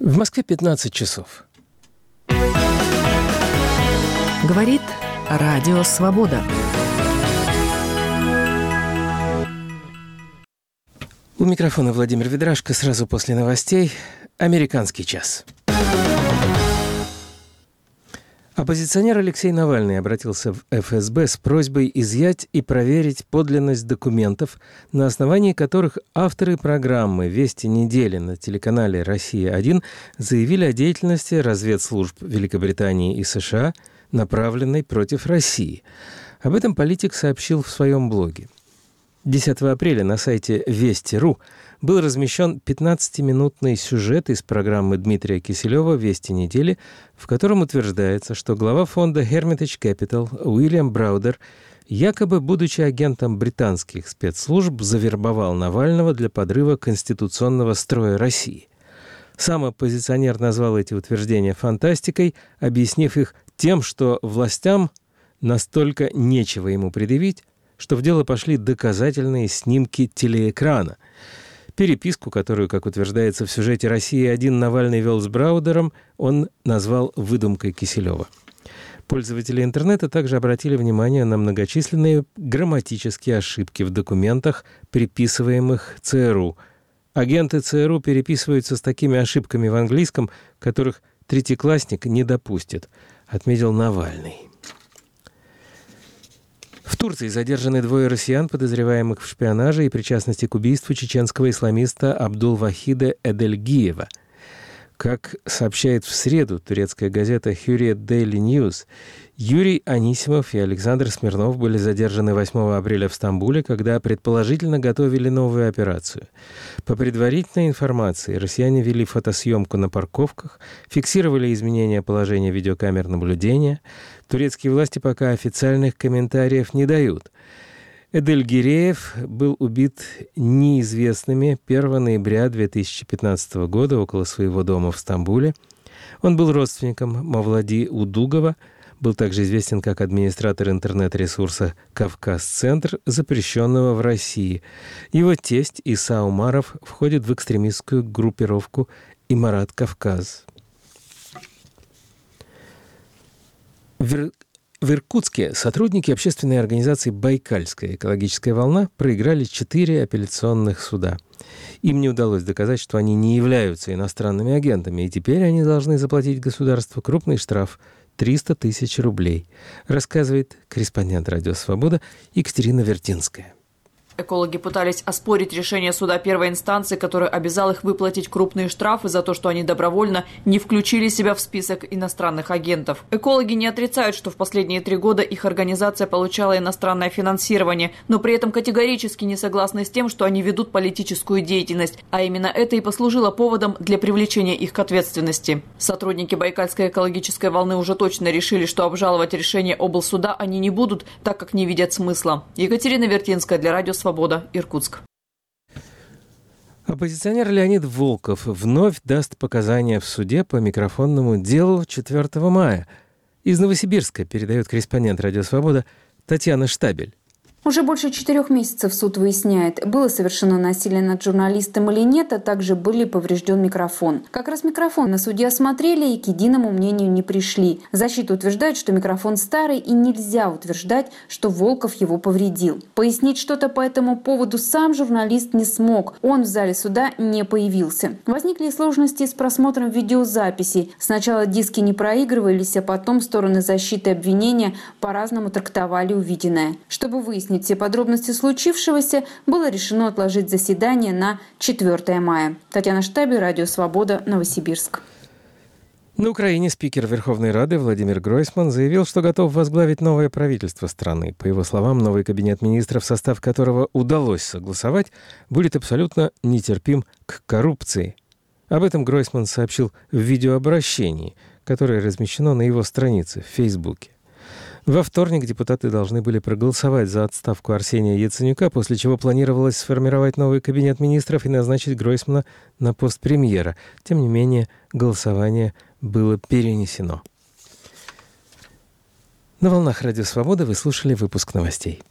В Москве 15 часов. Говорит Радио Свобода. У микрофона Владимир Ведрашко. Сразу после новостей «Американский час». Оппозиционер Алексей Навальный обратился в ФСБ с просьбой изъять и проверить подлинность документов, на основании которых авторы программы «Вести недели» на телеканале «Россия-1» заявили о деятельности разведслужб Великобритании и США, направленной против России. Об этом политик сообщил в своем блоге. 10 апреля на сайте Вести.ру был размещен 15-минутный сюжет из программы Дмитрия Киселева «Вести недели», в котором утверждается, что глава фонда Hermitage Capital Уильям Браудер, якобы будучи агентом британских спецслужб, завербовал Навального для подрыва конституционного строя России. Сам оппозиционер назвал эти утверждения фантастикой, объяснив их тем, что властям настолько нечего ему предъявить, что в дело пошли доказательные снимки телеэкрана. Переписку, которую, как утверждается в сюжете «Россия-1», Навальный вел с Браудером, он назвал выдумкой Киселева. Пользователи интернета также обратили внимание на многочисленные грамматические ошибки в документах, приписываемых ЦРУ. Агенты ЦРУ переписываются с такими ошибками в английском, которых третьеклассник не допустит, отметил Навальный. В Турции задержаны 2 россиян, подозреваемых в шпионаже и причастности к убийству чеченского исламиста Абдул-Вахида Эдельгиева. Как сообщает в среду турецкая газета Hürriyet Daily News, Юрий Анисимов и Александр Смирнов были задержаны 8 апреля в Стамбуле, когда предположительно готовили новую операцию. По предварительной информации, россияне вели фотосъемку на парковках, фиксировали изменения положения видеокамер наблюдения. Турецкие власти пока официальных комментариев не дают. Эдельгиреев был убит неизвестными 1 ноября 2015 года около своего дома в Стамбуле. Он был родственником Мавлади Удугова, был также известен как администратор интернет-ресурса «Кавказ-центр», запрещенного в России. Его тесть Иса Умаров входит в экстремистскую группировку «Имарат Кавказ». В Иркутске сотрудники общественной организации «Байкальская экологическая волна» проиграли 4 апелляционных суда. Им не удалось доказать, что они не являются иностранными агентами, и теперь они должны заплатить государству крупный штраф – 300 тысяч рублей, рассказывает корреспондент «Радио Свобода» Екатерина Вертинская. Экологи пытались оспорить решение суда первой инстанции, который обязал их выплатить крупные штрафы за то, что они добровольно не включили себя в список иностранных агентов. Экологи не отрицают, что в последние 3 года их организация получала иностранное финансирование, но при этом категорически не согласны с тем, что они ведут политическую деятельность, а именно это и послужило поводом для привлечения их к ответственности. Сотрудники Байкальской экологической волны уже точно решили, что обжаловать решение облсуда они не будут, так как не видят смысла. Екатерина Вертинская для Радио Свобода, Иркутск. Оппозиционер Леонид Волков вновь даст показания в суде по микрофонному делу 4 мая. Из Новосибирска передает корреспондент «Радио Свобода» Татьяна Штабель. Уже больше 4 месяцев суд выясняет, было совершено насилие над журналистом или нет, а также был ли поврежден микрофон. Как раз микрофон на суде осмотрели и к единому мнению не пришли. Защита утверждает, что микрофон старый и нельзя утверждать, что Волков его повредил. Пояснить что-то по этому поводу сам журналист не смог. Он в зале суда не появился. Возникли сложности с просмотром видеозаписи. Сначала диски не проигрывались, а потом стороны защиты и обвинения по-разному трактовали увиденное. Чтобы выяснить все подробности случившегося, было решено отложить заседание на 4 мая. Татьяна Штабель, Радио Свобода, Новосибирск. На Украине спикер Верховной Рады Владимир Гройсман заявил, что готов возглавить новое правительство страны. По его словам, новый кабинет министров, в состав которого удалось согласовать, будет абсолютно нетерпим к коррупции. Об этом Гройсман сообщил в видеообращении, которое размещено на его странице в Фейсбуке. Во вторник депутаты должны были проголосовать за отставку Арсения Яценюка, после чего планировалось сформировать новый кабинет министров и назначить Гройсмана на пост премьера. Тем не менее, голосование было перенесено. На волнах Радио Свобода вы слушали выпуск новостей.